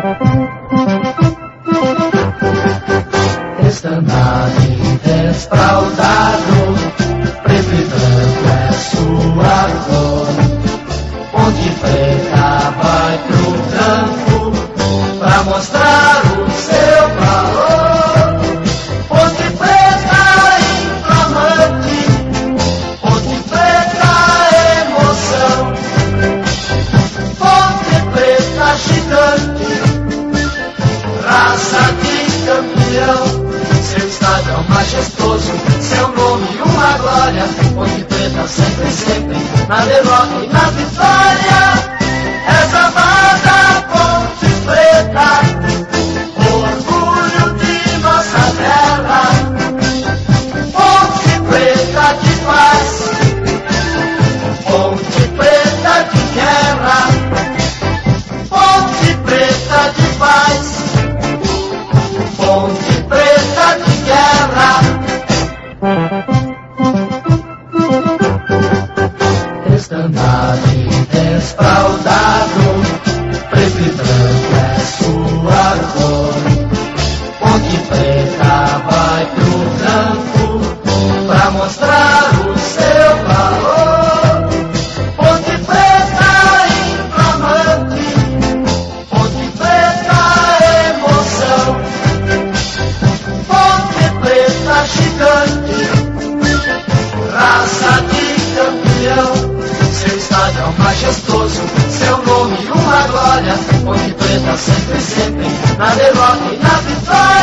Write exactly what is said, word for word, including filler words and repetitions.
Estandarte desfraldado, preto e branco é sua cor. Ponte preta vai pro campo pra mostrar o seu valor. Ponte preta inflamante, ponte preta emoção, ponte preta gigante, raça de campeão. Seu estádio majestoso, seu nome uma glória. Ponte preta sempre, sempre, na derrota e na vitória. És amada Ponte Preta, orgulho de nossa terra. Ponte Preta de paz, Ponte Preta de guerra. Ponte Preta de paz, Ponte Preta de guerra. Estandarte desfraldado, preto e branco é sua cor. Ponte preta vai pro campo pra mostrar o seu valor. Ponte preta inflamante, ponte preta emoção, ponte preta gigante, raça de campeão. Seu estádio majestoso, seu nome uma glória. Ponte preta sempre, sempre, na derrota e na vitória.